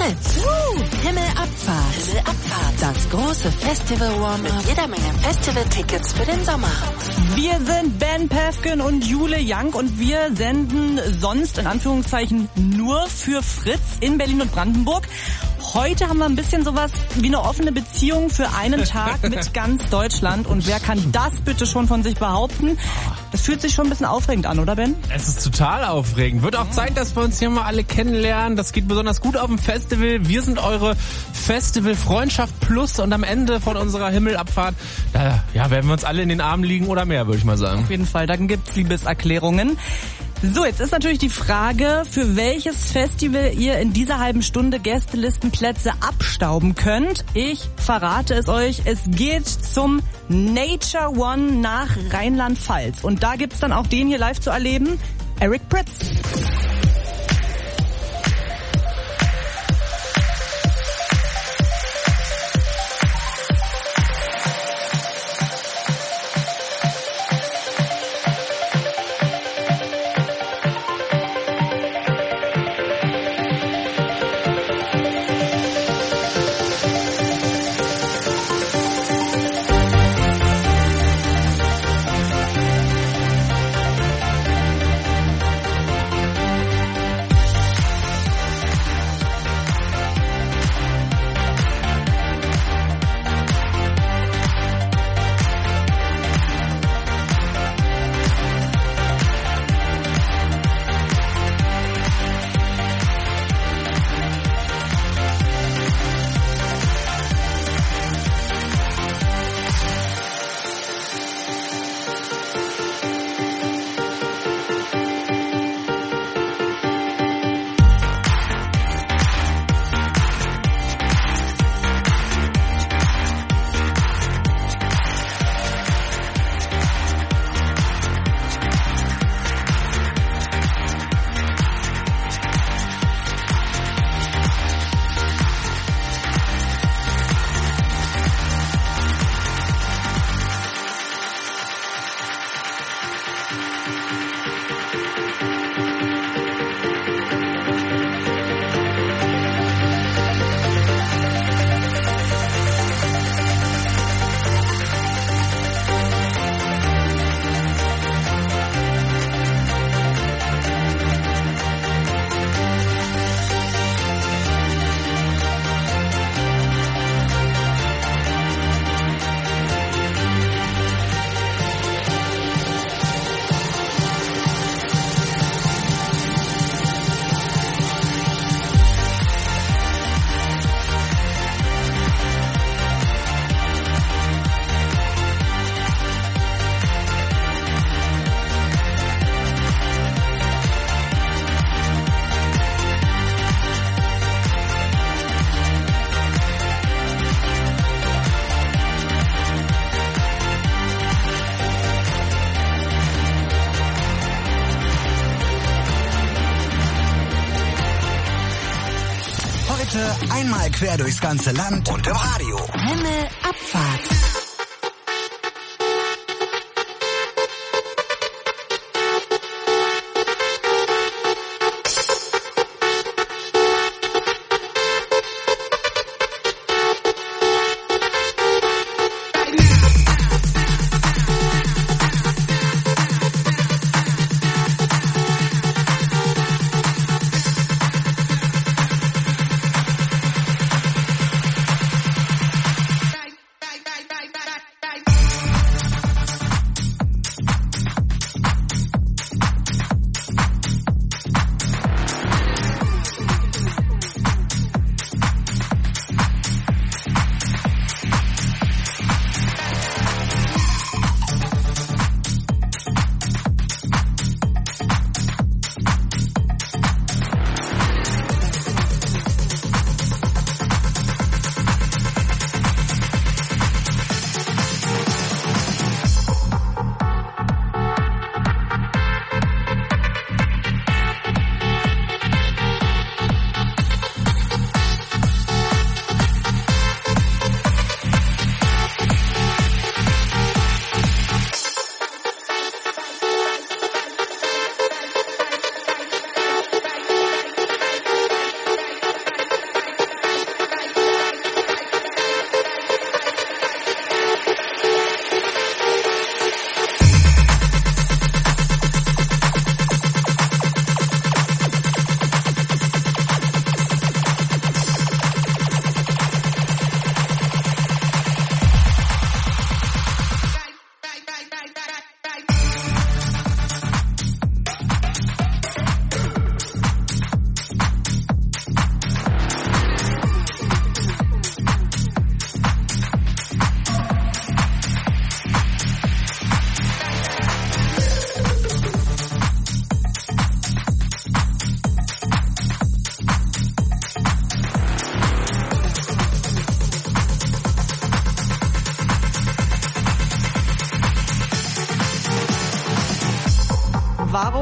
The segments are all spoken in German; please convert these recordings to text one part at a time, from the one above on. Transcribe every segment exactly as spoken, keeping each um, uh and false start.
Fritz. Uh, Himmelabfahrt. Himmelabfahrt. Das große Festival-Warm-Up mit jeder Menge Festival-Tickets für den Sommer. Wir sind Ben Päffgen und Jule Young und wir senden sonst in Anführungszeichen nur für Fritz in Berlin und Brandenburg. Heute haben wir ein bisschen sowas wie eine offene Beziehung für einen Tag mit ganz Deutschland. Und wer kann das bitte schon von sich behaupten? Das fühlt sich schon ein bisschen aufregend an, oder Ben? Es ist total aufregend. Wird auch Zeit, dass wir uns hier mal alle kennenlernen. Das geht besonders gut auf dem Festival. Wir sind eure Festival Freundschaft Plus und am Ende von unserer Himmelabfahrt, da ja, werden wir uns alle in den Armen liegen oder mehr, würde ich mal sagen. Auf jeden Fall, dann gibt's Liebeserklärungen. So, jetzt ist natürlich die Frage, für welches Festival ihr in dieser halben Stunde Gästelistenplätze abstauben könnt. Ich verrate es euch, es geht zum Nature One nach Rheinland-Pfalz. Und da gibt's dann auch den hier live zu erleben, Eric Prydz. Einmal quer durchs ganze Land und im Radio. Himmelabfahrt. Bye, bye, bye.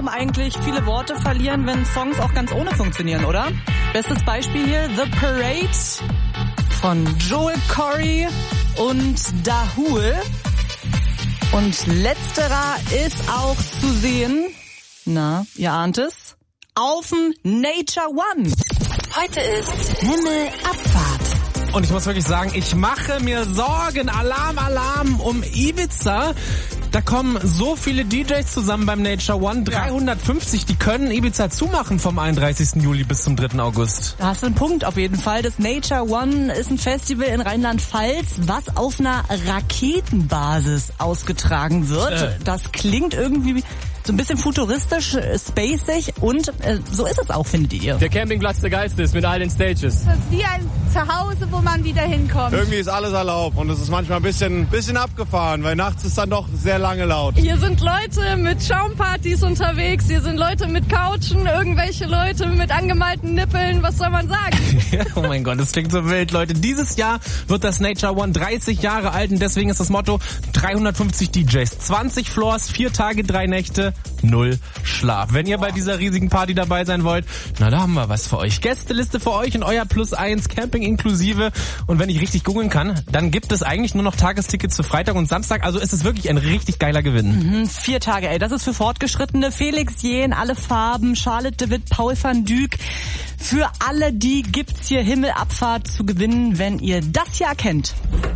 warum eigentlich viele Worte verlieren, wenn Songs auch ganz ohne funktionieren, oder? Bestes Beispiel hier, The Parade von Joel Corry und Dahul. Und letzterer ist auch zu sehen, na, ihr ahnt es, auf dem Nature One. Heute ist Himmelabfahrt. Und ich muss wirklich sagen, ich mache mir Sorgen. Alarm, Alarm um Ibiza. Da kommen so viele D Js zusammen beim Nature One. dreihundertfünfzig, die können Ibiza zumachen vom einunddreißigsten Juli bis zum dritten August. Da hast du einen Punkt auf jeden Fall. Das Nature One ist ein Festival in Rheinland-Pfalz, was auf einer Raketenbasis ausgetragen wird. Äh. Das klingt irgendwie so ein bisschen futuristisch, spacig und äh, so ist es auch, findet ihr. Der Campingplatz der Geister ist mit all den Stages. Das ist wie ein Zuhause, wo man wieder hinkommt. Irgendwie ist alles erlaubt und es ist manchmal ein bisschen, bisschen abgefahren, weil nachts ist dann doch sehr lange laut. Hier sind Leute mit Schaumpartys unterwegs, hier sind Leute mit Couchen, irgendwelche Leute mit angemalten Nippeln, was soll man sagen? Ja, oh mein Gott, das klingt so wild, Leute. Dieses Jahr wird das Nature One dreißig Jahre alt und deswegen ist das Motto dreihundertfünfzig D Js, zwanzig Floors, vier Tage, drei Nächte, null Schlaf. Wenn ihr bei dieser riesigen Party dabei sein wollt, na da haben wir was für euch. Gästeliste für euch und euer Plus eins, Camping inklusive. Und wenn ich richtig googeln kann, dann gibt es eigentlich nur noch Tagestickets für Freitag und Samstag. Also ist es wirklich ein richtig geiler Gewinn. Mhm, vier Tage, ey. Das ist für Fortgeschrittene. Felix Jähn, alle Farben, Charlotte de Witt, Paul van Dyk. Für alle die gibt's hier Himmelabfahrt zu gewinnen, wenn ihr das hier erkennt.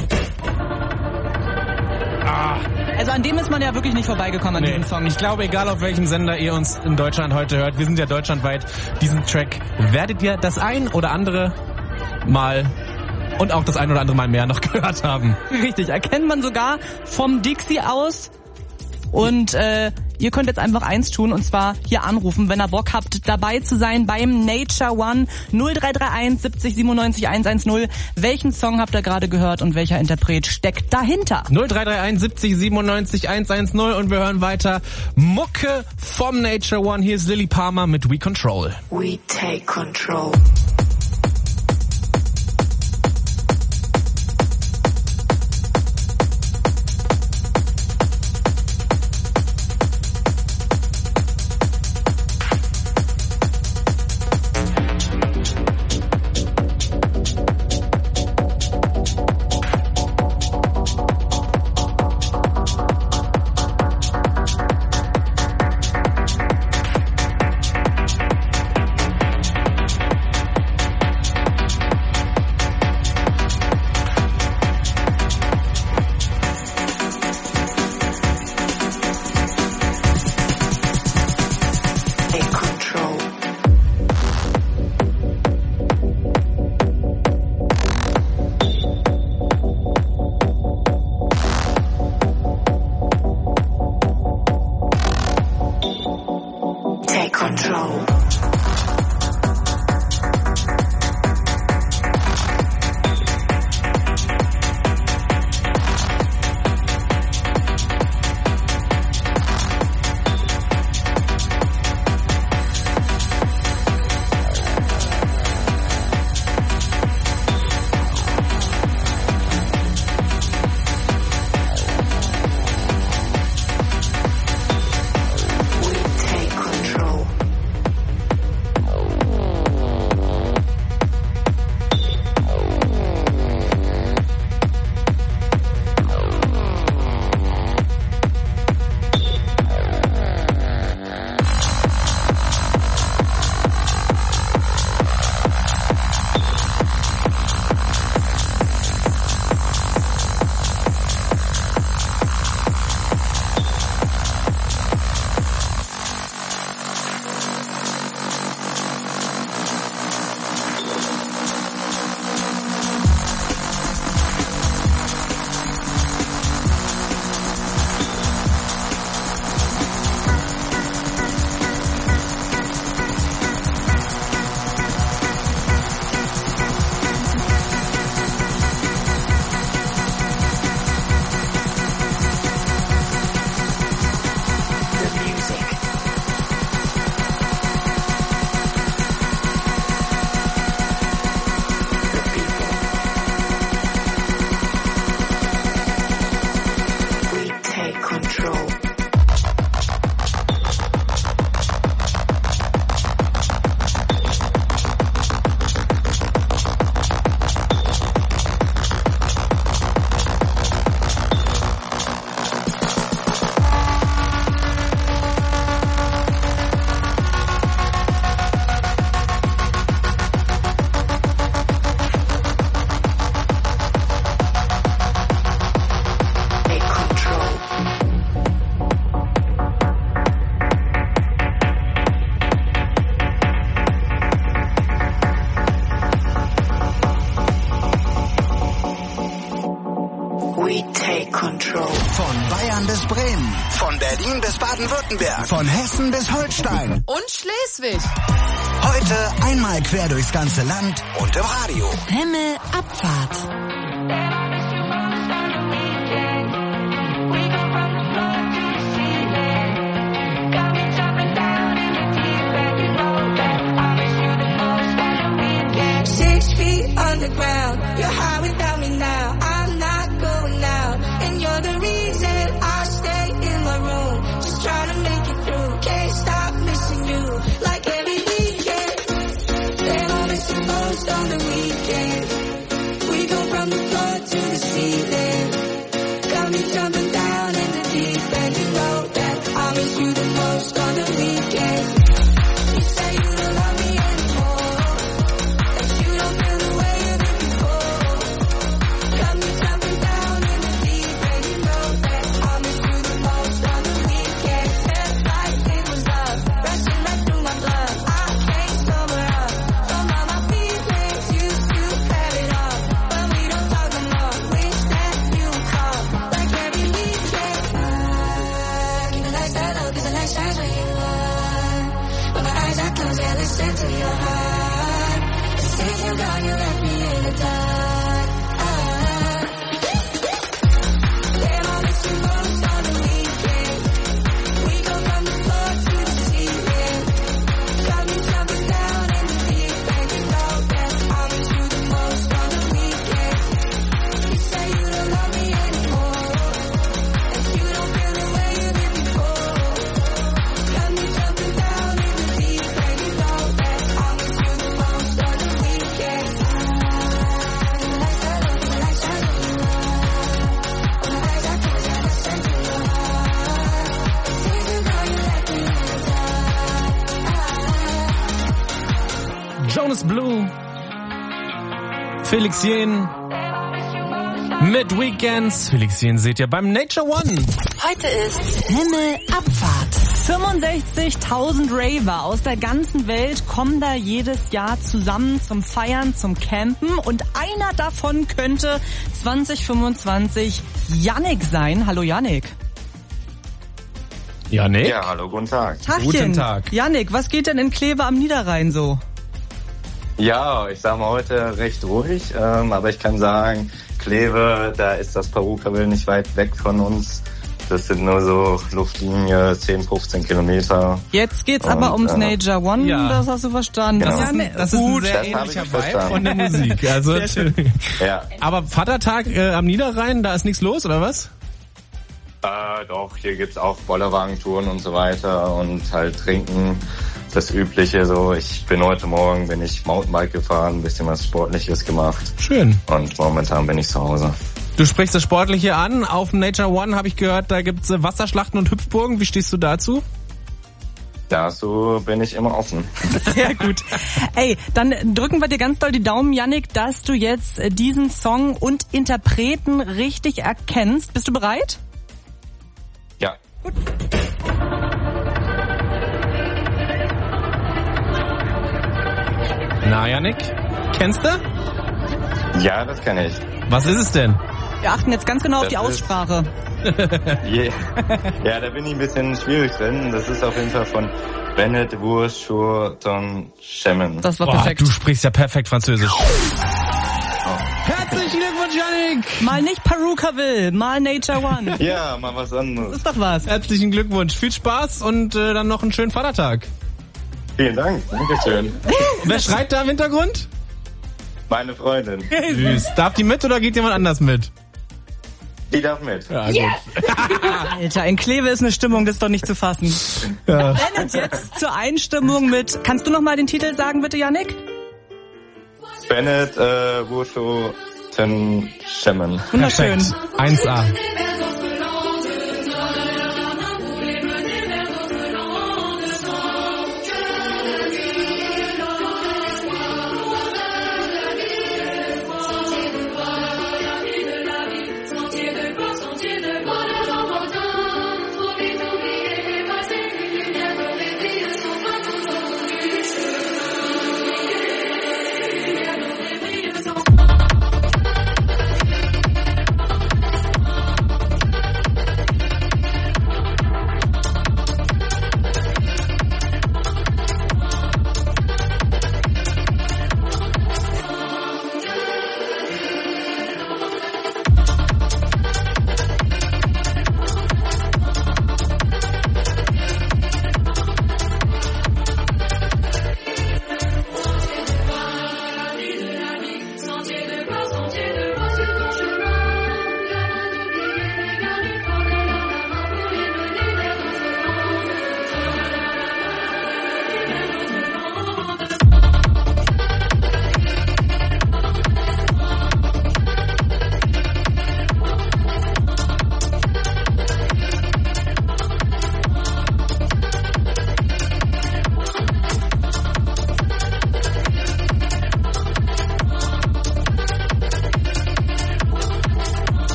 Ah. Also an dem ist man ja wirklich nicht vorbeigekommen an Nee. diesem Song. Ich glaube, egal auf welchem Sender ihr uns in Deutschland heute hört, wir sind ja deutschlandweit, diesen Track werdet ihr das ein oder andere Mal und auch das ein oder andere Mal mehr noch gehört haben. Richtig, erkennt man sogar vom Dixie aus. Und äh, ihr könnt jetzt einfach eins tun und zwar hier anrufen, wenn ihr Bock habt, dabei zu sein beim Nature One null drei drei eins siebzig siebenundneunzig hundertzehn. Welchen Song habt ihr gerade gehört und welcher Interpret steckt dahinter? null drei drei eins siebzig siebenundneunzig hundertzehn und wir hören weiter Mucke vom Nature One. Hier ist Lily Palmer mit We Control. We take control. Control. Von Bayern bis Bremen, von Berlin bis Baden-Württemberg, von Hessen bis Holstein und Schleswig. Heute einmal quer durchs ganze Land und im Radio. Himmelabfahrt. Six feet underground, you're high without me now. I'm not going out, and you're the reason I stay in my room. Just trying to make it through, can't stop missing you. Like every weekend, then I'll miss you most on the weekend. We go from the floor to the ceiling. Got me jumping down in the deep end. You know that I miss you the most on the weekend. You say you don't love me anymore. Listen to your heart. Since you're gone, you left me in the dark. Damn, I miss you most on the weekend. We go from the floor to the ceiling. Got me jumping down in the deep end. You know that I miss you the most on the weekend. You say you don't love me anymore, that you don't feel the way you did before. Got me jumping down in the deep end. You know that I miss you the most on the weekend. Jonas Blue, Felix Jen mit Weekends. Felix Jen seht ihr beim Nature One. Heute ist Himmelabfahrt. fünfundsechzigtausend Raver aus der ganzen Welt kommen da jedes Jahr zusammen zum Feiern, zum Campen und einer davon könnte zwanzig fünfundzwanzig Yannick sein. Hallo Yannick. Yannick? Ja, hallo, guten Tag. Tagchen. Guten Tag. Yannick, was geht denn in Kleve am Niederrhein so? Ja, ich sag mal heute recht ruhig, ähm, aber ich kann sagen, Kleve, da ist das Perukaville nicht weit weg von uns. Das sind nur so Luftlinie zehn, fünfzehn Kilometer. Jetzt geht's Und, aber ums äh, Nature One, ja. Das hast du verstanden. Genau. Das ist ein, das ist ein sehr Das hab ähnlicher ich Vibe verstanden. von der Musik. Also, Ja, aber Vatertag äh, am Niederrhein, da ist nichts los, oder was? äh, doch, hier gibt's auch Bollerwagentouren und so weiter und halt trinken. Das Übliche so. Ich bin heute Morgen, bin ich Mountainbike gefahren, ein bisschen was Sportliches gemacht. Schön. Und momentan bin ich zu Hause. Du sprichst das Sportliche an. Auf dem Nature One habe ich gehört, da gibt's äh, Wasserschlachten und Hüpfburgen. Wie stehst du dazu? Dazu bin ich immer offen. Sehr gut. Ey, dann drücken wir dir ganz doll die Daumen, Yannick, dass du jetzt diesen Song und Interpreten richtig erkennst. Bist du bereit? Ja. Na, Yannick, kennst du? Ja, das kenne ich. Was ist es denn? Wir achten jetzt ganz genau auf Das die ist- Aussprache. Yeah. Ja, da bin ich ein bisschen schwierig drin. Das ist auf jeden Fall von Bennett Wurschurton Schemmen. Das war Boah, perfekt. du sprichst ja perfekt Französisch. Herzlichen Glückwunsch, Yannick! Mal nicht Perukaville, mal Nature One. Ja, mal was anderes. Ist doch was. Herzlichen Glückwunsch, viel Spaß und äh, dann noch einen schönen Vatertag. Vielen Dank. Dankeschön. Wer schreit da im Hintergrund? Meine Freundin. Süß. Darf die mit oder geht jemand anders mit? Die darf mit. Ja, gut. Alter, in Kleve ist eine Stimmung, das ist doch nicht zu fassen. Ja. Bennett jetzt zur Einstimmung mit, kannst du noch mal den Titel sagen bitte, Yannick? Bennett äh, Wurschurton Schemmen. Wunderschön. Perfekt. eins a.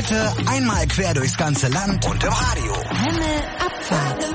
Heute einmal quer durchs ganze Land und im Radio. Himmelabfahrt.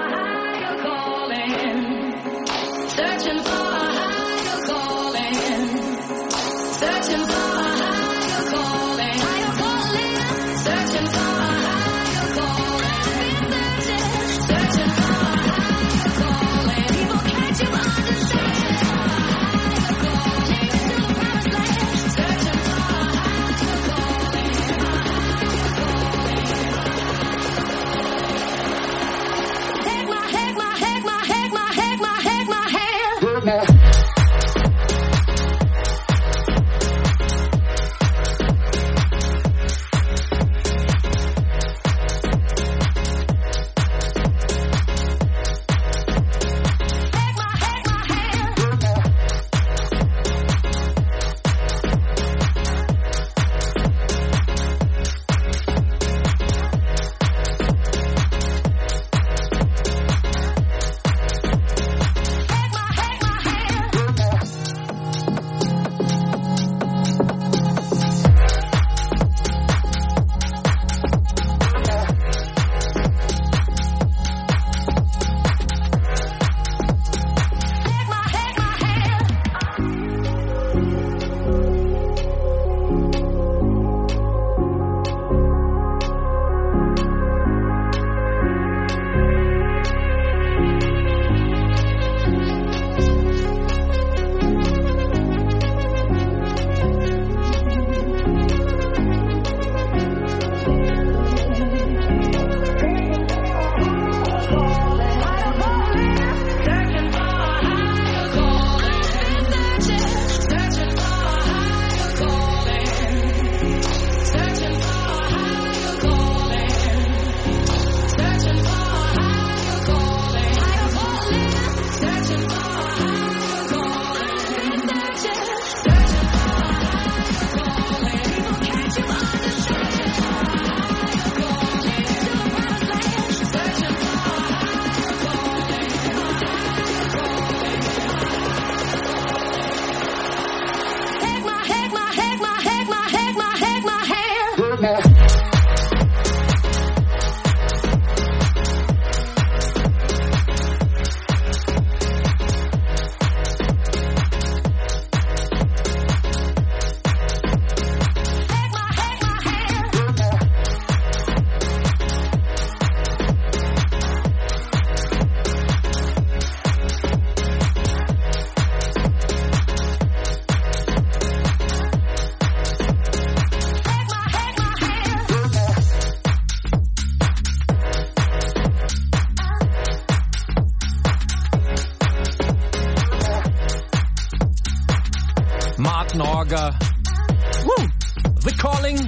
Martin Orger. Woo. The Calling.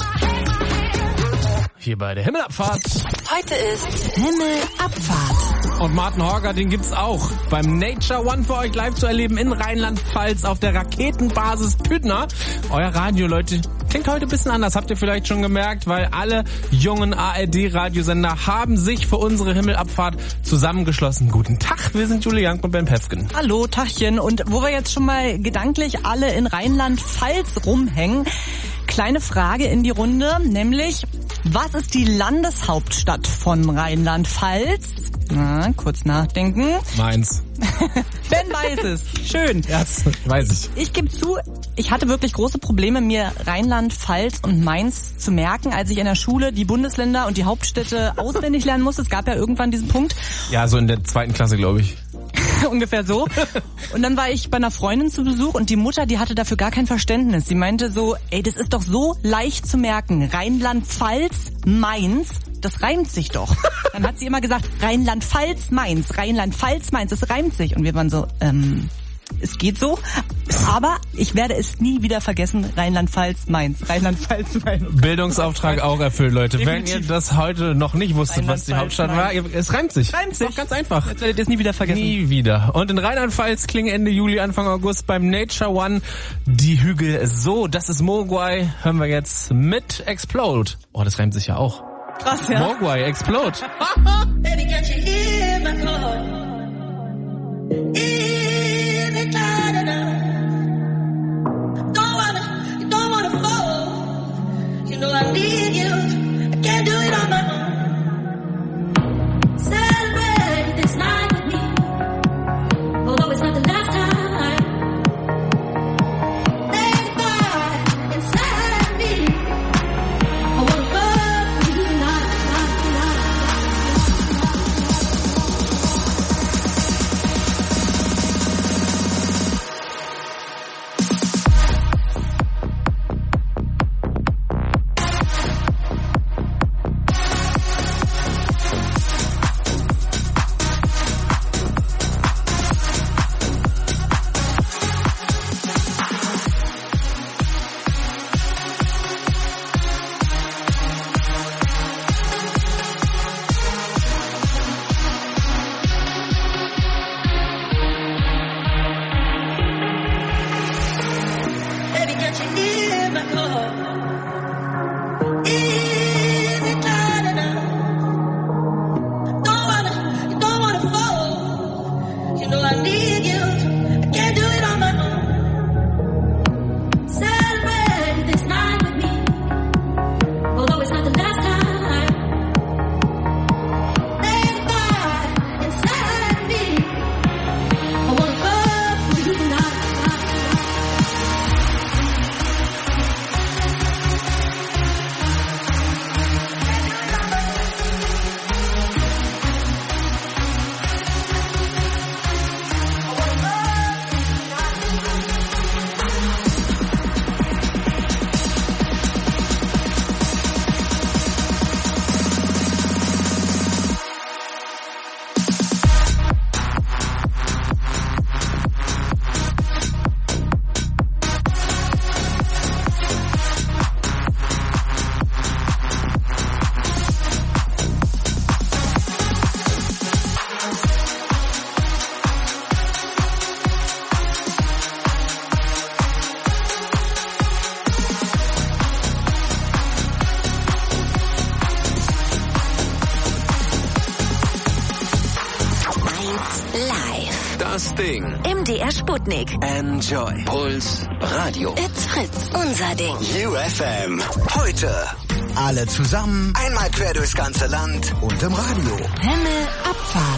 Hier bei der Himmelabfahrt. Heute ist Himmelabfahrt. Und Martin Horger, den gibt's auch beim Nature One für euch live zu erleben in Rheinland-Pfalz auf der Raketenbasis Püttner. Euer Radio, Leute, klingt heute ein bisschen anders, habt ihr vielleicht schon gemerkt, weil alle jungen A R D-Radiosender haben sich für unsere Himmelabfahrt zusammengeschlossen. Guten Tag, wir sind Julie Young und Ben Pefken. Hallo, Tachchen. Und wo wir jetzt schon mal gedanklich alle in Rheinland-Pfalz rumhängen, kleine Frage in die Runde, nämlich, was ist die Landeshauptstadt von Rheinland-Pfalz? Na, kurz nachdenken. Mainz. Ben weiß es. Schön. Ja, das weiß ich. Ich, ich gebe zu, ich hatte wirklich große Probleme, mir Rheinland-Pfalz und Mainz zu merken, als ich in der Schule die Bundesländer und die Hauptstädte auswendig lernen musste. Es gab ja irgendwann diesen Punkt. Ja, so in der zweiten Klasse, glaube ich. Ungefähr so. Und dann war ich bei einer Freundin zu Besuch und die Mutter, die hatte dafür gar kein Verständnis. Sie meinte so, ey, das ist doch so leicht zu merken. Rheinland-Pfalz, Mainz, das reimt sich doch. Dann hat sie immer gesagt, Rheinland-Pfalz, Mainz, Rheinland-Pfalz, Mainz, das reimt sich. Und wir waren so, ähm, es geht so, aber ich werde es nie wieder vergessen, Rheinland-Pfalz, Mainz, Rheinland-Pfalz, Mainz. Bildungsauftrag auch erfüllt, Leute. Definitiv. Wenn ihr das heute noch nicht wusstet, was die Hauptstadt war, es reimt sich. Reimt sich. Doch ganz einfach. Jetzt werdet ihr es nie wieder vergessen. Nie wieder. Und in Rheinland-Pfalz klingen Ende Juli, Anfang August beim Nature One die Hügel so. Das ist Mogwai. Hören wir jetzt mit Explode. Oh, das reimt sich ja auch. Krass, ja. Mogwai, Explode. Baby, can't you hear my call? Is it loud enough? Don't wanna, you don't wanna fall. You know I need you. Das Ding. M D R Sputnik. Enjoy. Puls. Radio. It's Fritz. Unser Ding. U F M. Heute. Alle zusammen. Einmal quer durchs ganze Land. Und im Radio. Himmel, Abfahrt.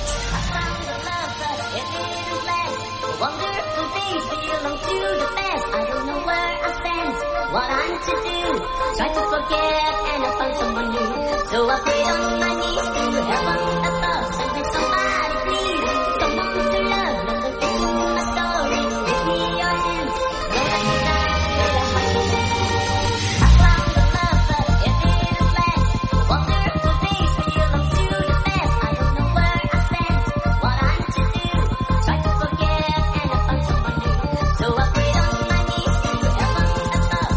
What I'm to do, try to forget and I found someone new. So I pray on my knees to heaven above. Send me somebody please, someone to love. Listen to my story, give me your hand. Go let me down, let me down. I found the love, but it didn't last. Wonderful days, belong to the best. I don't know where I stand, what I'm to do. Try to forget and I found someone new. So I pray on my knees to heaven above.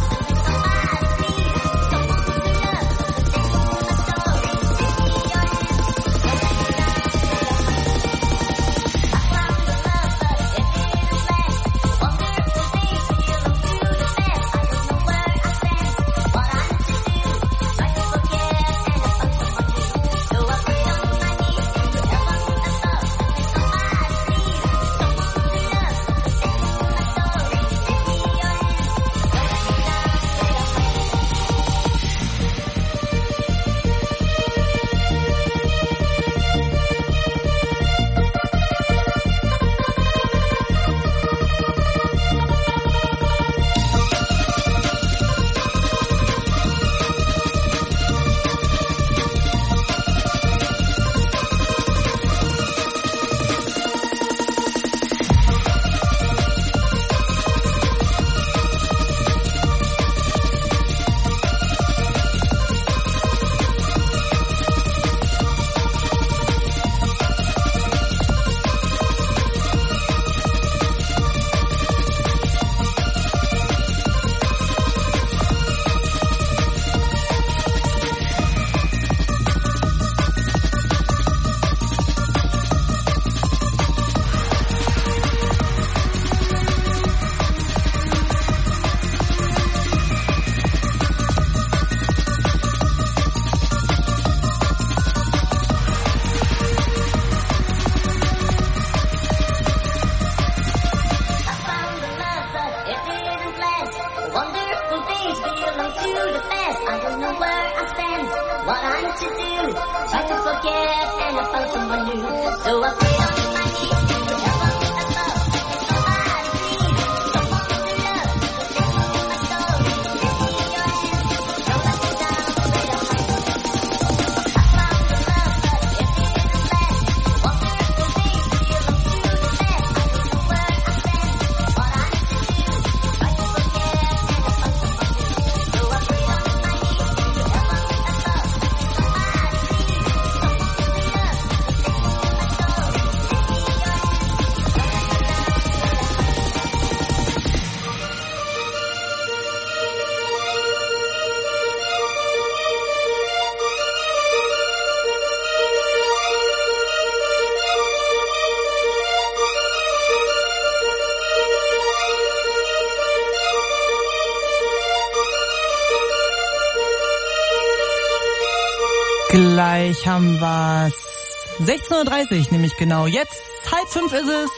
Gleich haben wir's. sechzehn Uhr dreißig nämlich genau. Jetzt halb fünf ist es.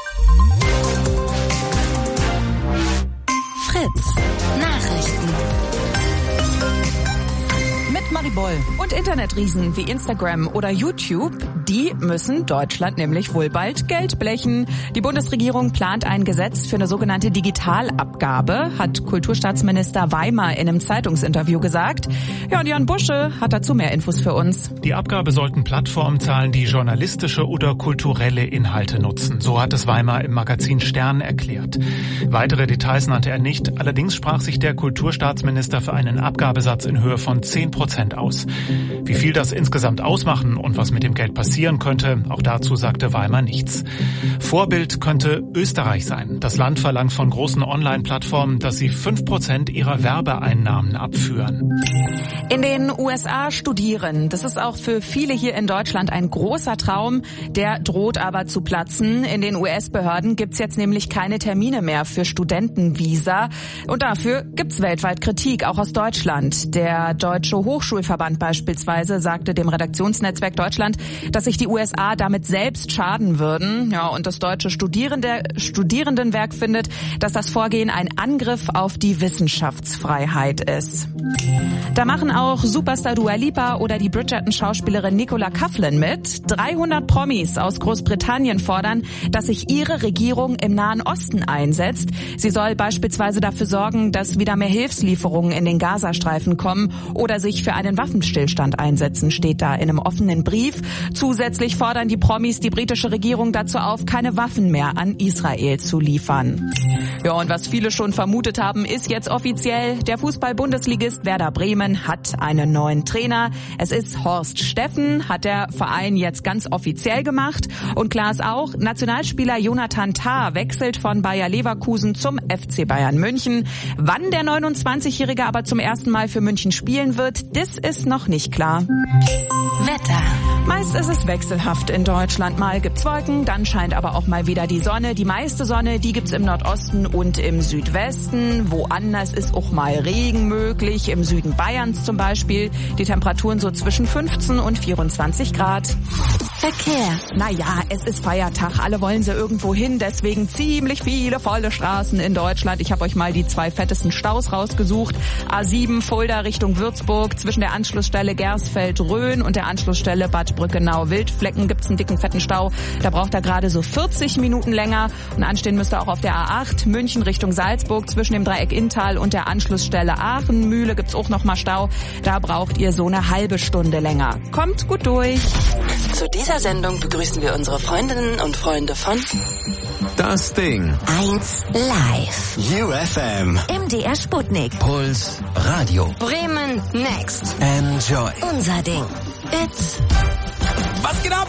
Fritz Nachrichten. Mit Maribol. Und Internetriesen wie Instagram oder YouTube, die müssen Deutschland nämlich wohl bald Geld blechen. Die Bundesregierung plant ein Gesetz für eine sogenannte Digitalabgabe, hat Kulturstaatsminister Weimer in einem Zeitungsinterview gesagt. Ja, und Jan Busche hat dazu mehr Infos für uns. Die Abgabe sollten Plattformen zahlen, die journalistische oder kulturelle Inhalte nutzen. So hat es Weimer im Magazin Stern erklärt. Weitere Details nannte er nicht. Allerdings sprach sich der Kulturstaatsminister für einen Abgabesatz in Höhe von zehn Prozent aus. Wie viel das insgesamt ausmachen und was mit dem Geld passieren könnte, auch dazu sagte Weimer nichts. Vorbild könnte Österreich sein. Das Land verlangt von großen Online-Plattformen, dass sie fünf Prozent ihrer Werbeeinnahmen abführen. In den U S A studieren. Das ist auch für viele hier in Deutschland ein großer Traum. Der droht aber zu platzen. In den U S-Behörden gibt's jetzt nämlich keine Termine mehr für Studentenvisa. Und dafür gibt's weltweit Kritik, auch aus Deutschland. Der Deutsche Hochschulverband beispielsweise sagte dem Redaktionsnetzwerk Deutschland, dass sich die U S A damit selbst schaden würden. Ja, und das deutsche Studierende, Studierendenwerk findet, dass das Vorgehen ein Angriff auf die Wissenschaftsfreiheit ist. Da machen auch Superstar Dua Lipa oder die Bridgerton-Schauspielerin Nicola Coughlan mit. dreihundert Promis aus Großbritannien fordern, dass sich ihre Regierung im Nahen Osten einsetzt. Sie soll beispielsweise dafür sorgen, dass wieder mehr Hilfslieferungen in den Gazastreifen kommen oder sich für einen Waffenstillstand einsetzen, steht da in einem offenen Brief. Zusätzlich fordern die Promis die britische Regierung dazu auf, keine Waffen mehr an Israel zu liefern. Ja, und was viele schon vermutet haben, ist jetzt offiziell. Der Fußball-Bundesligist Werder Bremen hat einen neuen Trainer. Es ist Horst Steffen, hat der Verein jetzt ganz offiziell gemacht. Und klar ist auch, Nationalspieler Jonathan Tah wechselt von Bayer Leverkusen zum F C Bayern München. Wann der neunundzwanzigjährige aber zum ersten Mal für München spielen wird, das ist noch nicht klar. Wetter. Meist ist es wechselhaft in Deutschland. Mal gibt's Wolken, dann scheint aber auch mal wieder die Sonne. Die meiste Sonne, die gibt's im Nordosten und im Südwesten. Woanders ist auch mal Regen möglich, im Süden Bayerns zum Beispiel. Die Temperaturen so zwischen fünfzehn und vierundzwanzig Grad. Verkehr. Naja, es ist Feiertag, alle wollen sie irgendwo hin, deswegen ziemlich viele volle Straßen in Deutschland. Ich habe euch mal die zwei fettesten Staus rausgesucht. A sieben Fulda Richtung Würzburg, zwischen der Anschlussstelle Gersfeld-Rhön und der Anschlussstelle Bad Brückenau-Wildflecken gibt's einen dicken fetten Stau. Da braucht er gerade so vierzig Minuten länger. Und anstehen müsste auch auf der A acht München Richtung Salzburg zwischen dem Dreieck Inntal und der Anschlussstelle Aachen-Mühle gibt's auch noch mal Stau. Da braucht ihr so eine halbe Stunde länger. Kommt gut durch. Zu dieser Sendung begrüßen wir unsere Freundinnen und Freunde von Das Ding. eins Live. U F M. M D R Sputnik. Puls Radio. Bremen Next. Enjoy. Unser Ding. It's Was geht ab?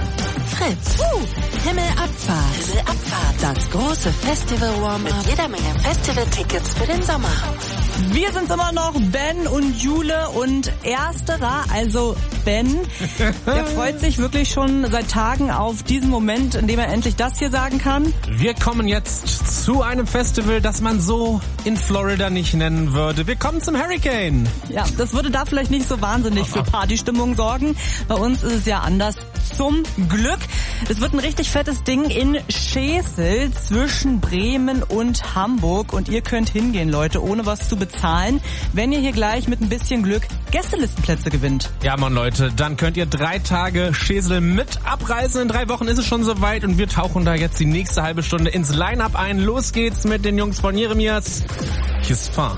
Fritz. Uh, Himmelabfahrt. Himmelabfahrt. Das große Festival-Warm-Up mit jeder Menge Festival-Tickets für den Sommer. Wir sind immer noch Ben und Jule und Ersterer, also Ben, der freut sich wirklich schon seit Tagen auf diesen Moment, in dem er endlich das hier sagen kann. Wir kommen jetzt zu einem Festival, das man so in Florida nicht nennen würde. Wir kommen zum Hurricane. Ja, das würde da vielleicht nicht so wahnsinnig für Partystimmung sorgen. Bei uns ist es ja anders. Zum Glück. Es wird ein richtig fettes Ding in Schesel zwischen Bremen und Hamburg und ihr könnt hingehen, Leute, ohne was zu bezahlen, wenn ihr hier gleich mit ein bisschen Glück Gästelistenplätze gewinnt. Ja, Mann, Leute, dann könnt ihr drei Tage Schesel mit abreisen. In drei Wochen ist es schon soweit und wir tauchen da jetzt die nächste halbe Stunde ins Line-Up ein. Los geht's mit den Jungs von Jeremias. Hier ist Fahr.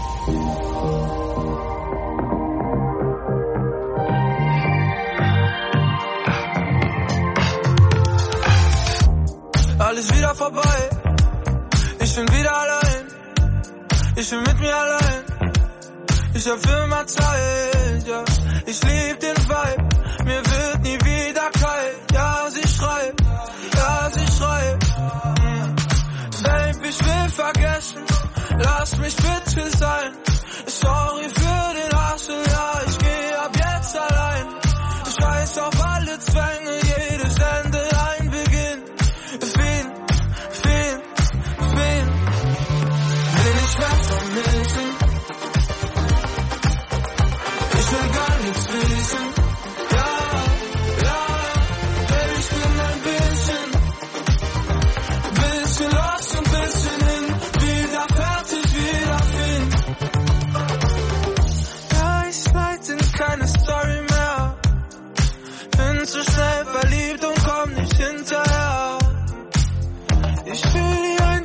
Alles wieder vorbei, ich bin wieder allein, ich bin mit mir allein, ich hab für immer Zeit, ja, ich lieb den Vibe, mir wird nie wieder kalt, ja, sie schreibt, ja, sie schreibt, Babe, ich will vergessen, lass mich bitte sein, sorry für den Hassel, ja, ich geh ab jetzt allein, scheiß auf alle Zwänge, jedes Ende ein Beginn. Wen, wen, wen will ich mehr vermissen? Ich will gar nichts wissen.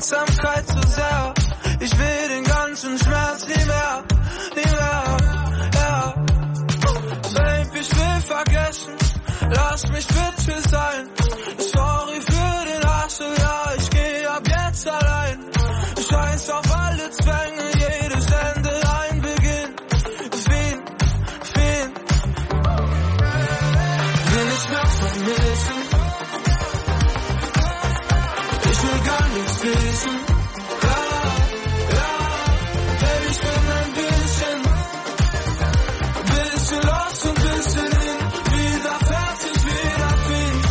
Aufmerksamkeit zu sehr. Ich will den ganzen Schmerz nie mehr, nie mehr, ja. Babe, ich will vergessen, lass mich bitte sein. Sorry für den Hassel, ja, ich geh ab jetzt allein. Scheiß auf alle Zwänge, jedes Ende ein Beginn. Wien, Wien, will nicht mehr vermissen. Ich will gar nichts wissen. Ja, ja, Baby, ich bin ein bisschen, bisschen los und bisschen hin. Wieder fertig, wieder Wien.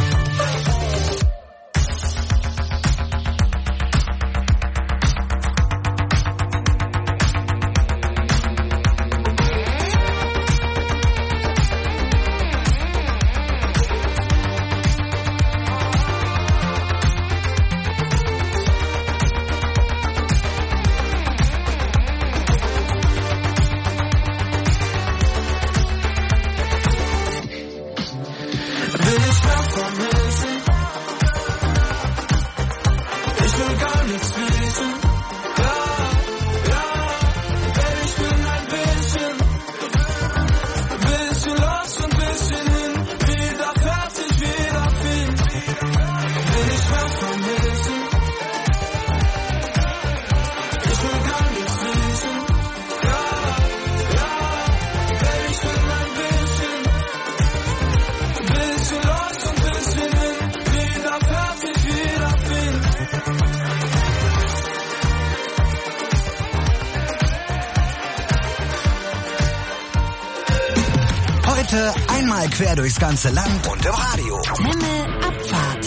Einmal quer durchs ganze Land und im Radio. Himmelabfahrt.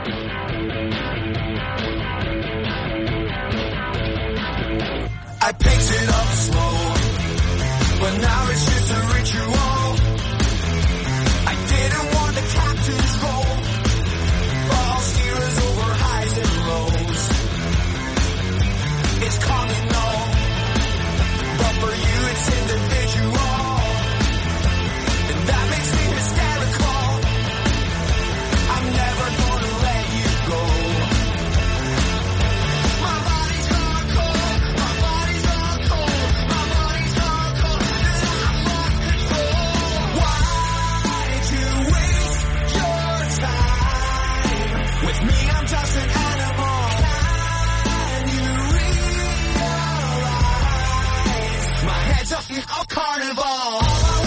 I picked it up slow, but now it's just a ritual. I didn't want the captain's role, all steers over highs and lows. It's coming on, but for you it's individual. That makes me hysterical. I'm never gonna let you go. My body's gone cold. My body's gone cold. My body's gone cold. And I've lost control. Why'd you waste your time? With me, I'm just an animal. Can you realize my head's up in a carnival?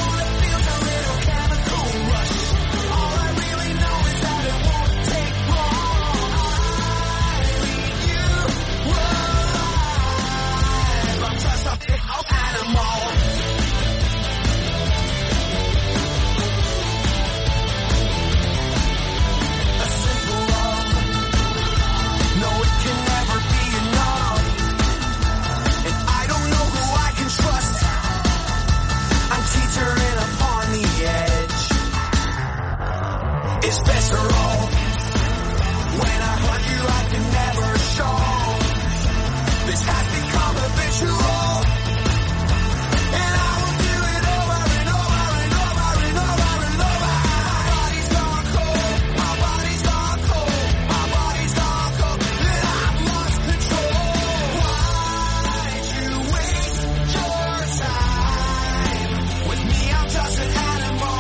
It's visceral. When I hug you, I can never show. This has become habitual. And I will do it over and over and over and over and over. My body's gone cold. My body's gone cold. My body's gone cold. And I've lost control. Why'd you waste your time? With me, I'm just an animal.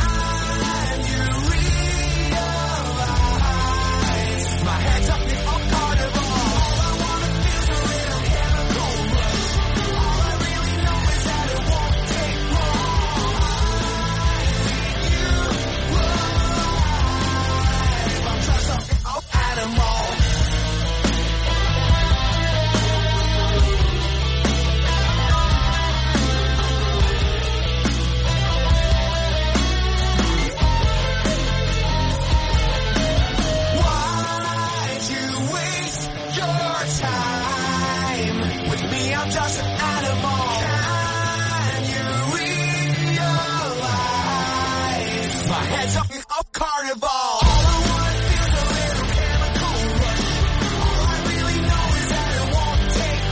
My head's up in a carnival. All I wanna feel is a little chemical rush. All I really know is that it won't take long. I'm just an animal. I'm just an animal. Can you realize my head's up in a carnival? All I wanna feel is a little chemical rush. All I really know is that it won't take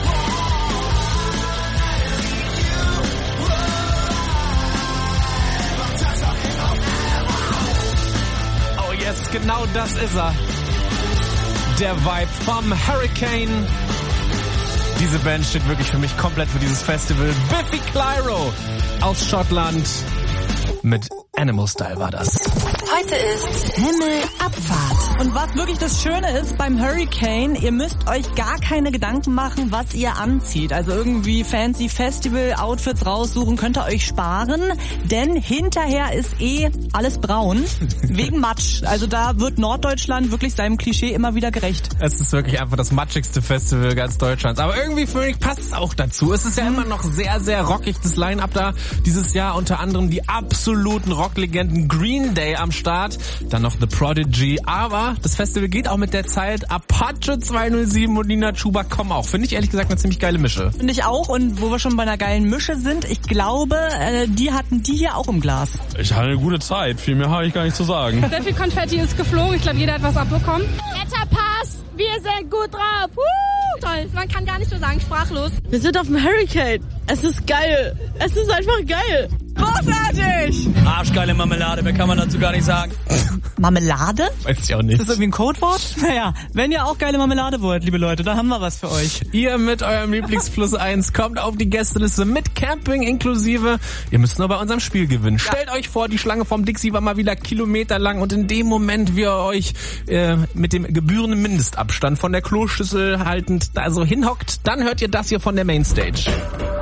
long. I'm just an animal. Oh yes, genau das ist er. der Vibe vom Hurricane. Diese Band steht wirklich für mich komplett für dieses Festival. Biffy Clyro aus Schottland mit Animal Style war das. Heute ist Himmelabfahrt. Und was wirklich das Schöne ist beim Hurricane, ihr müsst euch gar keine Gedanken machen, was ihr anzieht. Also irgendwie fancy Festival-Outfits raussuchen, könnt ihr euch sparen. Denn hinterher ist eh alles braun, wegen Matsch. Also da wird Norddeutschland wirklich seinem Klischee immer wieder gerecht. Es ist wirklich einfach das matschigste Festival ganz Deutschlands. Aber irgendwie für mich passt es auch dazu. Es ist ja immer noch sehr, sehr rockig, das Line-Up da dieses Jahr. Unter anderem die absoluten Rocklegenden Green Day am Start. Dann noch The Prodigy. Aber das Festival geht auch mit der Zeit. Apache zwei null sieben und Nina Chuba kommen auch. Finde ich ehrlich gesagt eine ziemlich geile Mische. Finde ich auch. Und wo wir schon bei einer geilen Mische sind, ich glaube, äh, die hatten die hier auch im Glas. Ich hatte eine gute Zeit. Viel mehr habe ich gar nicht zu sagen. Sehr viel Konfetti ist geflogen. Ich glaube, jeder hat was abbekommen. Wetter passt. Wir sind gut drauf. Woo! Toll. Man kann gar nicht so sagen. Sprachlos. Wir sind auf dem Hurricane. Es ist geil. Es ist einfach geil. Großartig! Arschgeile Marmelade, mehr kann man dazu gar nicht sagen. Marmelade? Weiß ich auch nicht. Ist das irgendwie ein Codewort? Naja, wenn ihr auch geile Marmelade wollt, liebe Leute, dann haben wir was für euch. Ihr mit eurem Lieblingsplus eins kommt auf die Gästeliste mit Camping inklusive. Ihr müsst nur bei unserem Spiel gewinnen. Ja. Stellt euch vor, die Schlange vom Dixie war mal wieder kilometerlang und in dem Moment, wie ihr euch äh, mit dem gebührenden Mindestabstand von der Kloschüssel haltend da so hinhockt, dann hört ihr das hier von der Mainstage.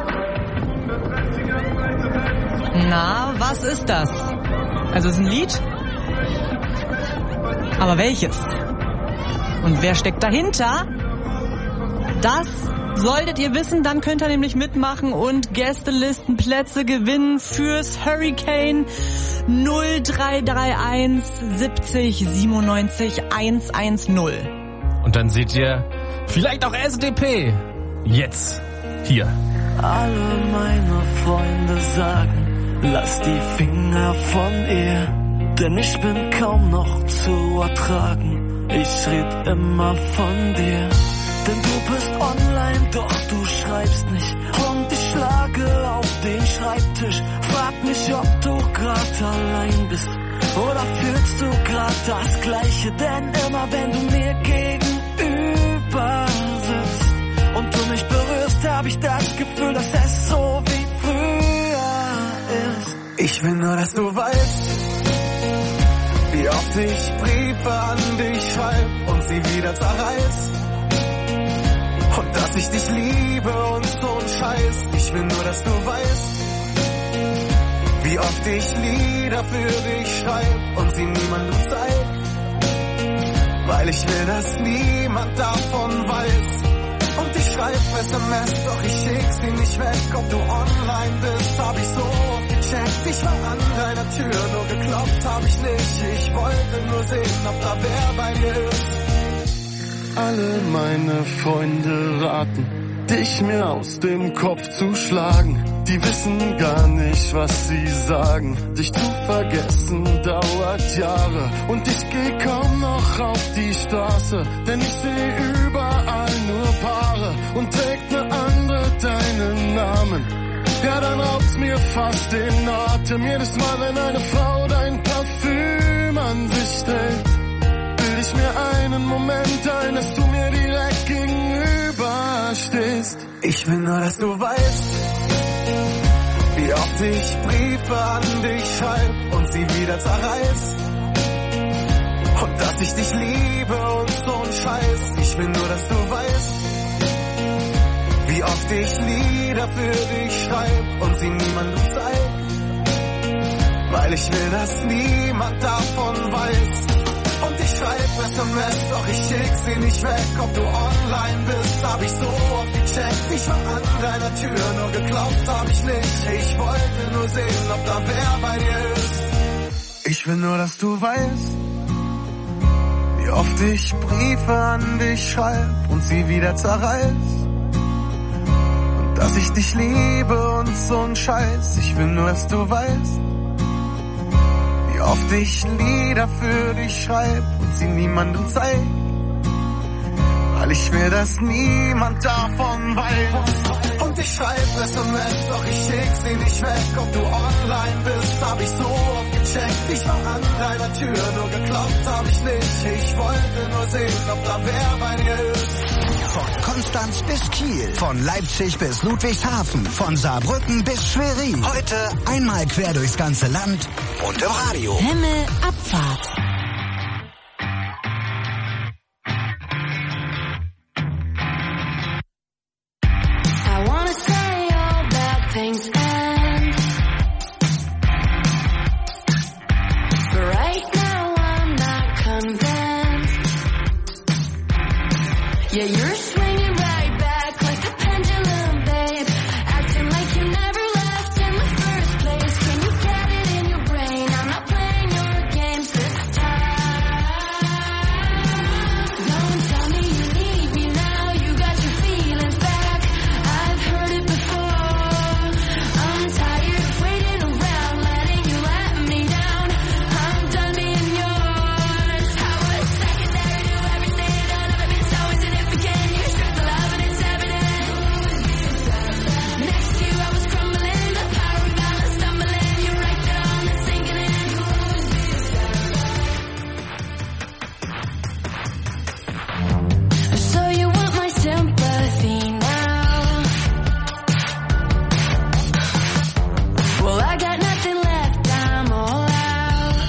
Na, was ist das? Also es ist ein Lied? Aber welches? Und wer steckt dahinter? Das solltet ihr wissen, dann könnt ihr nämlich mitmachen und Gästelistenplätze gewinnen fürs Hurricane null drei drei eins siebzig siebenundneunzig hundertzehn. Und dann seht ihr vielleicht auch S D P. Jetzt. Hier. Alle meine Freunde sagen, lass die Finger von ihr, denn ich bin kaum noch zu ertragen. Ich red immer von dir, denn du bist online, doch du schreibst nicht. Und ich schlage auf den Schreibtisch, frag mich, ob du grad allein bist oder fühlst du grad das Gleiche, denn immer wenn du mir gegenüber sitzt und du mich berührst, hab ich das Gefühl, dass es so wie ich will nur, dass du weißt, wie oft ich Briefe an dich schreib und sie wieder zerreiß. Und dass ich dich liebe und so ein Scheiß. Ich will nur, dass du weißt, wie oft ich Lieder für dich schreib und sie niemandem zeig. Weil ich will, dass niemand davon weiß. Und ich schreib S M S, doch ich schick sie nicht weg. Ob du online bist, hab ich so oft gecheckt. Ich war an deiner Tür, nur geklopft hab ich nicht. Ich wollte nur sehen, ob da wer bei dir ist. Alle meine Freunde raten, dich mir aus dem Kopf zu schlagen. Die wissen gar nicht, was sie sagen. Dich zu vergessen dauert Jahre. Und ich geh kaum noch auf die Straße, denn ich seh überall nur Paare. Und trägt ne andere deinen Namen, ja dann raubt's mir fast den Atem. Jedes Mal, wenn eine Frau dein Parfüm an sich trägt, bild ich mir einen Moment ein, dass du mir direkt gegenüber stehst. Ich will nur, dass du weißt, wie oft ich Briefe an dich schreib und sie wieder zerreiß. Und dass ich dich liebe und so ein Scheiß. Ich will nur, dass du weißt, wie oft ich Lieder für dich schreib und sie niemandem zeig. Weil ich will, dass niemand davon weiß. Und ich schreib S M S, doch ich schick sie nicht weg. Ob du online bist, hab ich so oft gecheckt. Ich war an deiner Tür, nur geklopft hab ich nicht. Ich wollte nur sehen, ob da wer bei dir ist. Ich will nur, dass du weißt, wie oft ich Briefe an dich schreib und sie wieder zerreiß. Und dass ich dich liebe und so ein Scheiß. Ich will nur, dass du weißt, wie oft ich Lieder für dich schreib und sie niemandem zeig. weil ich will, dass niemand davon weiß. Und ich schreib S M S, doch ich schick sie nicht weg. Ob du online bist, hab ich so oft gecheckt. Ich war an deiner Tür, nur geklopft hab ich nicht. Ich wollte nur sehen, ob da wer bei dir ist. Von Konstanz bis Kiel, von Leipzig bis Ludwigshafen, von Saarbrücken bis Schwerin. Heute einmal quer durchs ganze Land und im Radio. Himmelabfahrt. I wanna say all bad things end, but right now I'm not convinced. Yeah, you're swinging right back like the pendulum, babe. Acting like you never left in the first place. Can you get it in your brain? I'm not playing your games this time. Don't tell me you need me now. You got your feelings back. I've heard it before. I'm tired of waiting around, letting you let me down. I'm done being yours. I was secondary to everything. I've never been so insignificant. You struck the love and it's evident. Next to you I was crumbling. The power of balance stumbling. You right there on the sinking in. So you want my sympathy now? Well, I got nothing left, I'm all out.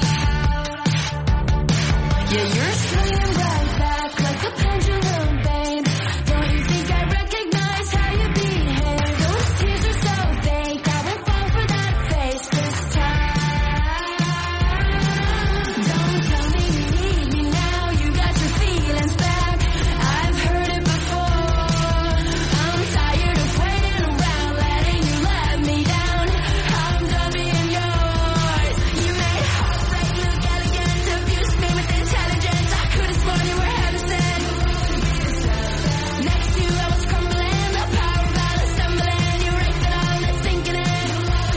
Yeah, you're swinging right back like a pendulum, babe. Don't you think I recognize how you behave? Those tears are so fake, I won't fall for that face this time. Don't tell me you need me now, you got your feelings back. I've heard it before. I'm tired of waiting around, letting you let me down. I'm done being yours. You made heartbreak look elegant, abused me with intelligence. I could have sworn you were heaven sent. Next to you I was crumbling, the power of balance stumbling. You right there on the sinking in.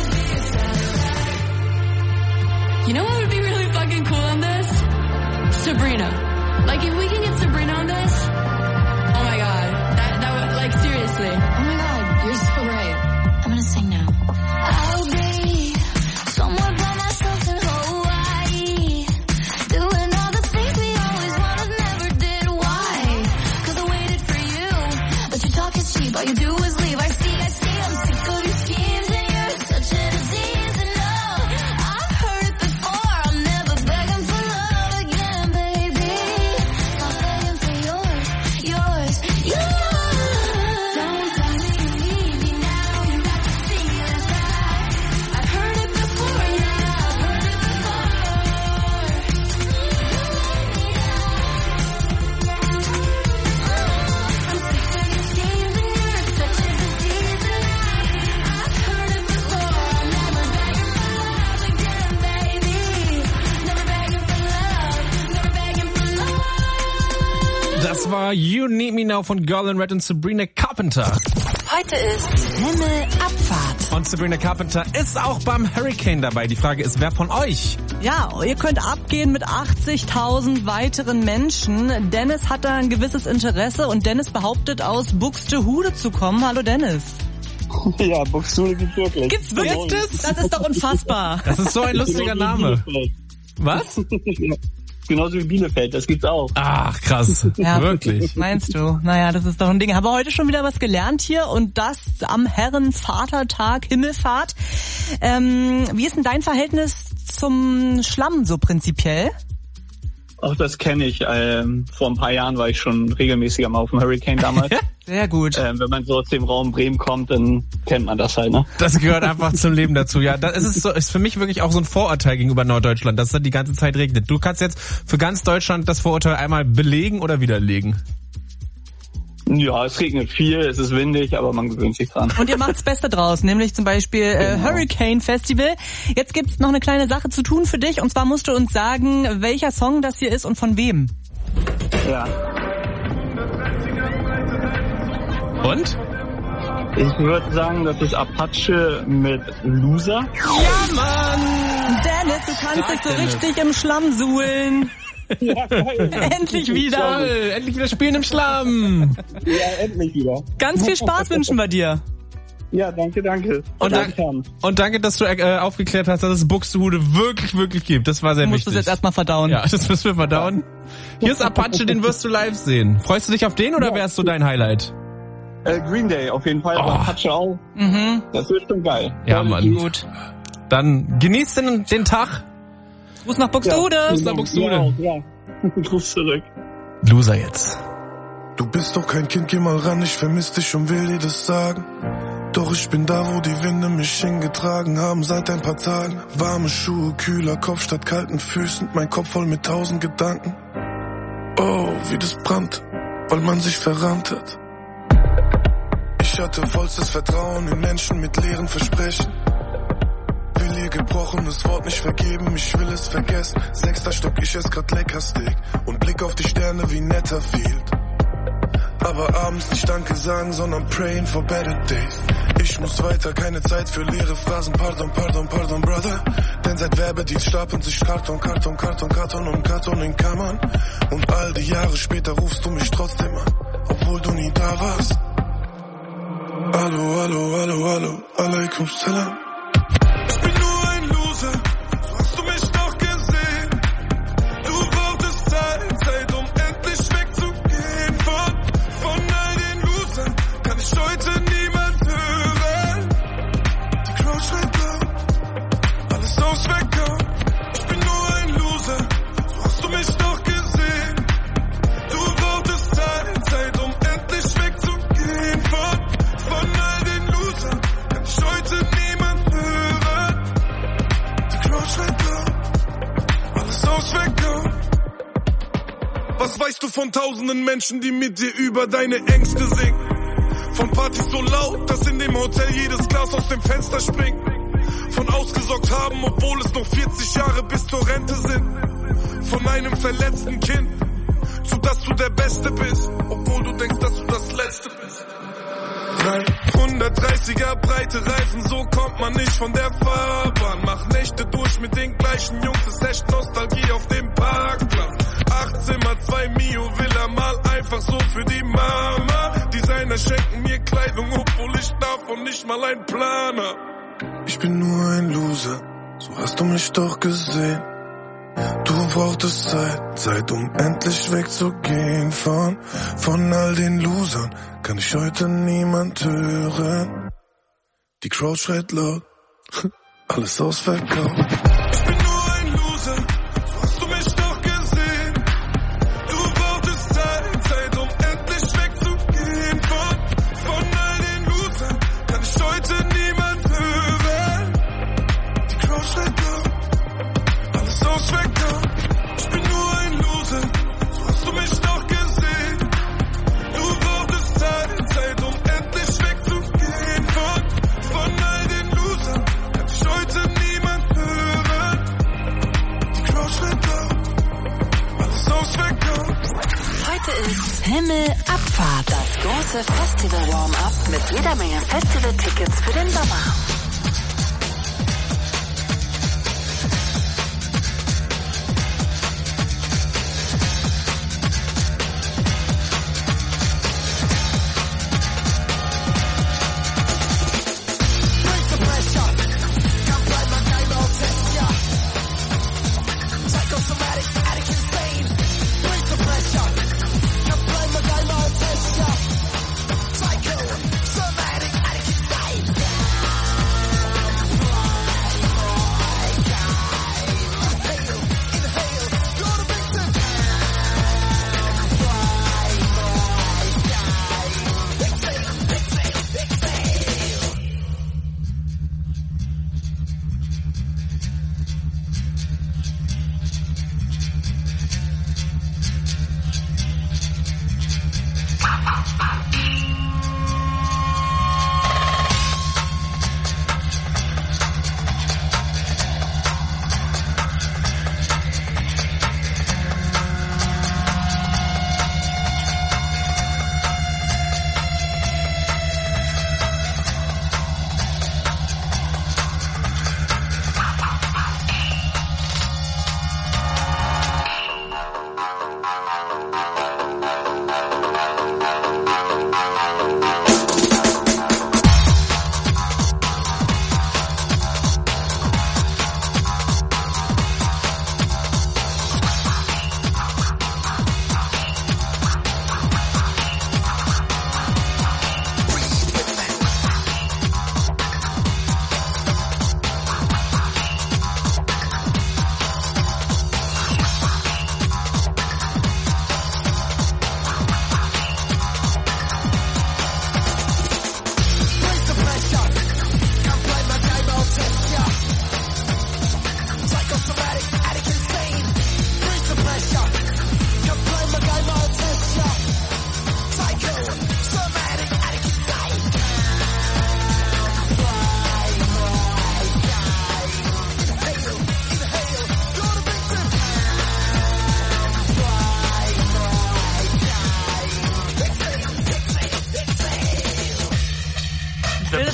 You know what would be really fucking cool on this? Sabrina. Like if we can get Sabrina on this, oh my god, that that would, like, seriously. Oh my god, you're so right. I'm gonna sing now. I'll be somewhere by myself in Hawaii, doing all the things we always wanted, never did. Why? 'Cause I waited for you, but your talk is cheap. All you do is leave. I see, I see, I'm sick of your schemes, and you're such a disease. And no, I've heard it before. I'm never begging for love again, baby. I'm begging for yours, yours, yours. Don't tell me you need me now. You got your feelings back. I've heard it before, yeah, I've heard it before. I'm sick of your schemes, and you're such a disease. And I've heard it before. I'm never begging for love again, baby. Never begging for love, never begging for love. Das war You Need Me Now von Girl in Red und Sabrina Carpenter. Heute ist Himmelabfahrt. Und Sabrina Carpenter ist auch beim Hurricane dabei. Die Frage ist, wer von euch? Ja, ihr könnt abgehen mit achtzigtausend weiteren Menschen. Dennis hat da ein gewisses Interesse und Dennis behauptet, aus Buxtehude zu kommen. Hallo Dennis. Ja, Buxtehude gibt's wirklich. Gibt's wirklich? Das ist doch unfassbar. Das ist so ein lustiger Name. Was? Ja, genauso wie Bielefeld, das gibt's auch. Ach, krass. Ja, Wirklich. Meinst du? Naja, das ist doch ein Ding. Habe heute schon wieder was gelernt hier und das am Herrenvatertag, Himmelfahrt. Ähm, wie ist denn dein Verhältnis zum Schlamm so prinzipiell? Auch das kenne ich. Ähm, vor ein paar Jahren war ich schon regelmäßig am auf dem Hurricane damals. Sehr gut. Ähm, wenn man so aus dem Raum Bremen kommt, dann kennt man das halt, ne? Das gehört einfach zum Leben dazu. Ja, das ist so, ist für mich wirklich auch so ein Vorurteil gegenüber Norddeutschland, dass da die ganze Zeit regnet. Du kannst jetzt für ganz Deutschland das Vorurteil einmal belegen oder widerlegen. Ja, es regnet viel, es ist windig, aber man gewöhnt sich dran. Und ihr macht das Beste draus, nämlich zum Beispiel äh, genau. Hurricane Festival. Jetzt gibt's noch eine kleine Sache zu tun für dich, und zwar musst du uns sagen, welcher Song das hier ist und von wem. Ja. Und? Ich würde sagen, das ist Apache mit Loser. Ja, Mann! Dennis, du kannst dich so richtig im Schlamm suhlen. Ja, geil. Endlich wieder. Toll, endlich wieder spielen im Schlamm. Ja, endlich wieder. Ganz viel Spaß wünschen wir dir. Ja, danke, danke. Und, dank, und danke, dass du äh, aufgeklärt hast, dass es Buxtehude wirklich, wirklich gibt. Das war sehr du wichtig. Du musst das jetzt erstmal verdauen. Ja, das müssen wir verdauen. Hier ist Apache, den wirst du live sehen. Freust du dich auf den oder ja. wärst du dein Highlight? Äh, Green Day auf jeden Fall, oh. aber Apache auch. Mhm. Das wird schon geil. Ja, Mann. Gut. Dann genießt den, den Tag. Gruß nach Buxtehude. Ja, Gruß nach Buxtehude. Ja, ja. Gruß zurück. Loser jetzt. Du bist doch kein Kind, geh mal ran, ich vermiss dich und will dir das sagen. Doch ich bin da, wo die Winde mich hingetragen haben seit ein paar Tagen. Warme Schuhe, kühler Kopf statt kalten Füßen, mein Kopf voll mit tausend Gedanken. Oh, wie das brannt, weil man sich verrannt hat. Ich hatte vollstes Vertrauen in Menschen mit leeren Versprechen. Will ihr gebrochenes Wort nicht vergeben, ich will es vergessen. Sechster Stock, ich ess grad Leckersteak und blick auf die Sterne wie Netterfield. Aber abends nicht Danke sagen, sondern praying for better days. Ich muss weiter, keine Zeit für leere Phrasen. Pardon, pardon, pardon, brother. Denn seit Werbedienst stapeln sich Karton, Karton, Karton, Karton und Karton in Kammern. Und all die Jahre später rufst du mich trotzdem an, obwohl du nie da warst. Hallo, hallo, hallo, hallo, alaikum salam. Ich bin nur ein Loser, so hast du mich doch gesehen. Du brauchtest Zeit, Zeit, um endlich wegzugehen. Von, von all den Losern kann ich heute niemand hören. Die Crowd schreit laut, alles ausverkauft. Ich bin nur ein Loser, so hast du mich doch gesehen. Du brauchtest Zeit, Zeit, um endlich wegzugehen. Von, von all den Losern kann ich heute niemand hören. Die Crowd schreit laut, alles ausverkauft. Was weißt du von tausenden Menschen, die mit dir über deine Ängste singen? Von Partys so laut, dass in dem Hotel jedes Glas aus dem Fenster springt. Von ausgesorgt haben, obwohl es noch vierzig Jahre bis zur Rente sind. Von einem verletzten Kind, zu dass du der Beste bist, obwohl du denkst, dass du das Letzte bist. hundertdreißiger breite Reifen, so kommt man nicht von der Fahrbahn. Mach Nächte durch mit den gleichen Jungs, ist echt Nostalgie auf dem Parkplatz. Acht Zimmer, zwei Mio, Villa, mal einfach so für die Mama. Designer schenken mir Kleidung, obwohl ich davon nicht mal einen Plan hab. Ich bin nur ein Loser, so hast du mich doch gesehen. Du brauchtest Zeit, Zeit, um endlich wegzugehen. Von, von all den Losern kann ich heute niemand hören. Die Crowd schreit laut, alles ausverkauft. Ich bin nur ein Loser, so hast du mich doch gesehen. Du brauchtest Zeit, Zeit, um endlich wegzugehen. Von, von all den Losern kann ich heute niemand hören. Die Crowd schreit laut, alles ausverkauft. Ich bin nur ein Loser, so hast du mich doch gesehen. Du brauchtest Zeit, Zeit, um endlich wegzugehen. Von, von all den Losern kann ich heute niemand hören. Die Crowd schreit laut, alles ausverkauft. Heute ist Himmelabfahrt, das große Festival-Warm-Up mit jeder Menge Festival-Tickets für den Sommer.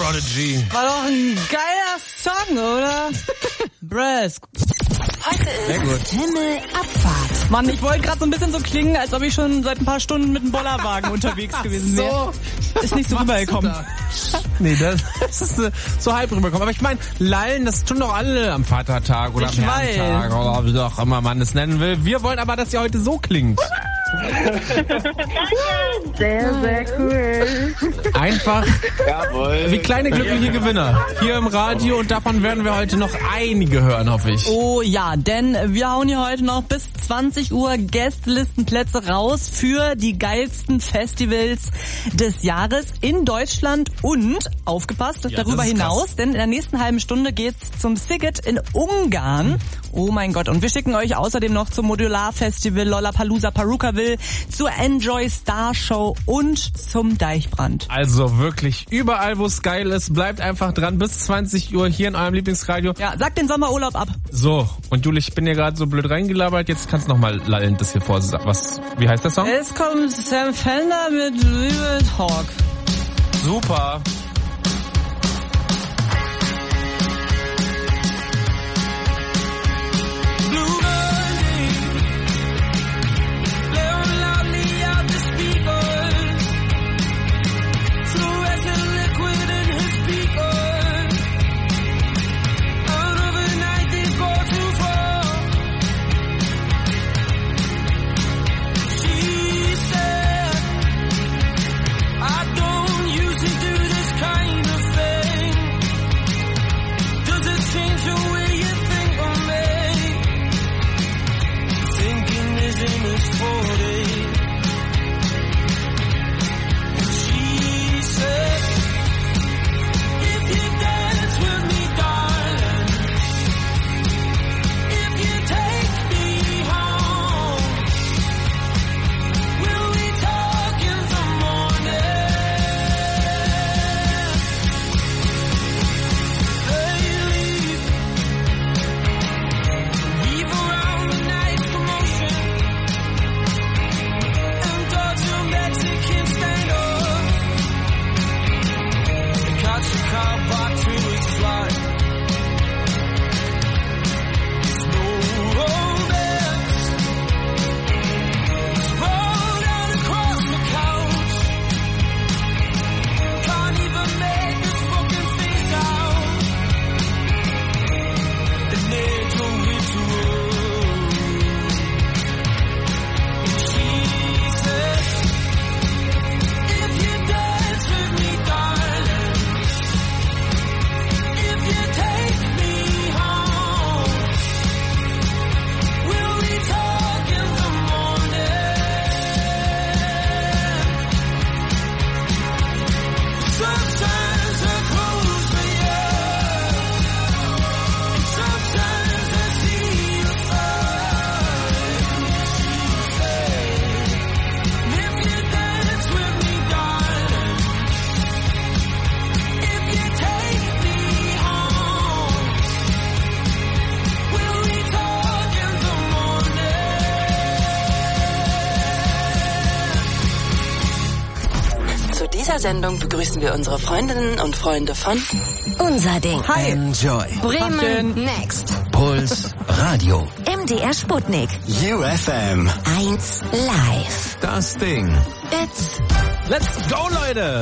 Prodigy. War doch ein geiler Song, oder? Bresk. Heute ist Himmelabfahrt. Mann, ich wollte gerade so ein bisschen so klingen, als ob ich schon seit ein paar Stunden mit einem Bollerwagen unterwegs gewesen wäre. So. Ist nicht so rübergekommen. Nee, das, das ist äh, so halb rübergekommen. Aber ich meine, lallen, das tun doch alle am Vatertag oder ich am Herrentag oder wie auch immer man es nennen will. Wir wollen aber, dass ihr heute so klingt. Sehr, sehr cool. Einfach Jawohl. wie kleine glückliche Gewinner hier im Radio und davon werden wir heute noch einige hören, hoffe ich. Oh ja, denn wir hauen hier heute noch bis zwanzig Uhr Gästelistenplätze raus für die geilsten Festivals des Jahres in Deutschland und, aufgepasst, Ja, darüber das ist hinaus, krass. denn in der nächsten halben Stunde geht's zum Sziget in Ungarn. Oh mein Gott, und wir schicken euch außerdem noch zum Modular Festival, Lollapalooza, Perukaville, zur Enjoy Star Show und zum Deichbrand. Also wirklich, überall wo es geil ist, bleibt einfach dran bis zwanzig Uhr hier in eurem Lieblingsradio. Ja, sagt den Sommerurlaub ab. So, und Juli, ich bin hier gerade so blöd reingelabert, jetzt kannst du noch mal lallend das hier vor. Was, wie heißt der Song? Es kommt Sam Fender mit Real Talk. Super. dieser Sendung begrüßen wir unsere Freundinnen und Freunde von Unser Ding. Hi. Enjoy. Bremen Next. Puls Radio. M D R Sputnik. U F M. eins Live. Das Ding. It's Let's go, Leute!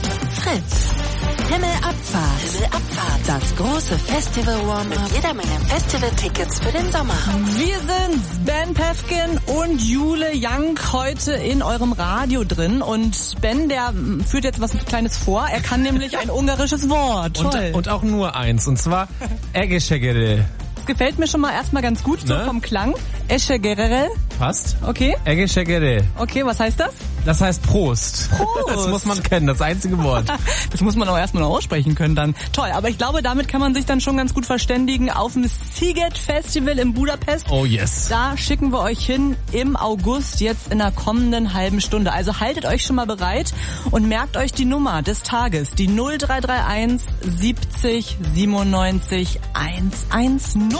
Fritz. Himmelabfahrt. Himmelabfahrt. Das große Festival-Warm-Up mit jeder Menge Festival-Tickets für den Sommer. Wir sind Ben Pefkin und Jule Young heute in eurem Radio drin. Und Ben, der führt jetzt was Kleines vor. Er kann nämlich ein ungarisches Wort. Toll. Und, und auch nur eins, und zwar Egeschegere. Das gefällt mir schon mal erstmal ganz gut, so Ne? vom Klang. Eschegere. Passt? Okay. Egeschegere. Okay, was heißt das? Das heißt Prost. Prost. Das muss man kennen, das einzige Wort. Das muss man auch erstmal noch aussprechen können dann. Toll, aber ich glaube, damit kann man sich dann schon ganz gut verständigen auf dem Sziget Festival in Budapest. Oh yes. Da schicken wir euch hin im August, jetzt in der kommenden halben Stunde. Also haltet euch schon mal bereit und merkt euch die Nummer des Tages, die null drei drei eins siebzig siebenundneunzig hundertzehn.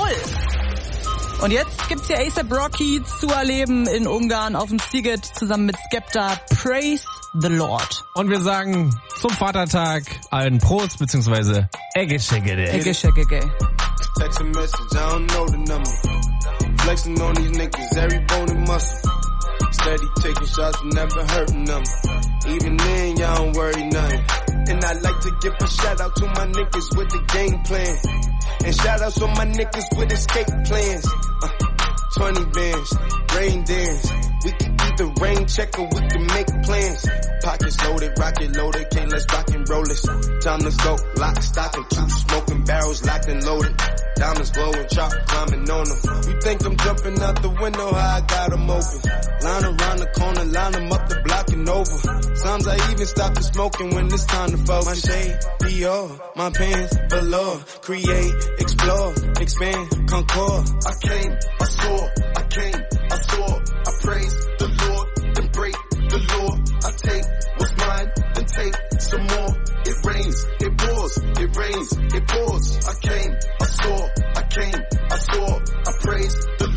Und jetzt gibt's hier A$AP Rocky zu erleben in Ungarn auf dem Sziget zusammen mit Skepta. Praise the Lord. Und wir sagen zum Vatertag allen Prost, beziehungsweise Eggeschegede. Eggeschegede. Text a message, I don't know the number. Flexing on these niggas, every bone and muscle. Steady taking shots, never hurting them. Even then, y'all don't worry nothing. And I like to give a shout out to my niggas with the game plan. And shout outs on my niggas with escape plans. Uh, twenty bands, rain dance. We can either rain check or we can make plans. Pockets loaded, rocket loaded, can't let's rock and roll this. Time to go, lock, stock and two smoking barrels locked and loaded. Diamonds glowing, chop climbing on them. You think I'm jumping out the window, how I got them open. Line around the corner, line them up the block and over. Sometimes I even stop the smoking when it's time to focus. My shade, Dior, my pants, below. Create, explore, expand, concord. I came, I saw, I came, I saw. I praise the Lord, then break the law. I take what's mine, then take some more. It rains, it pours, it rains, it pours. I came, I saw, I came, I saw. I praise the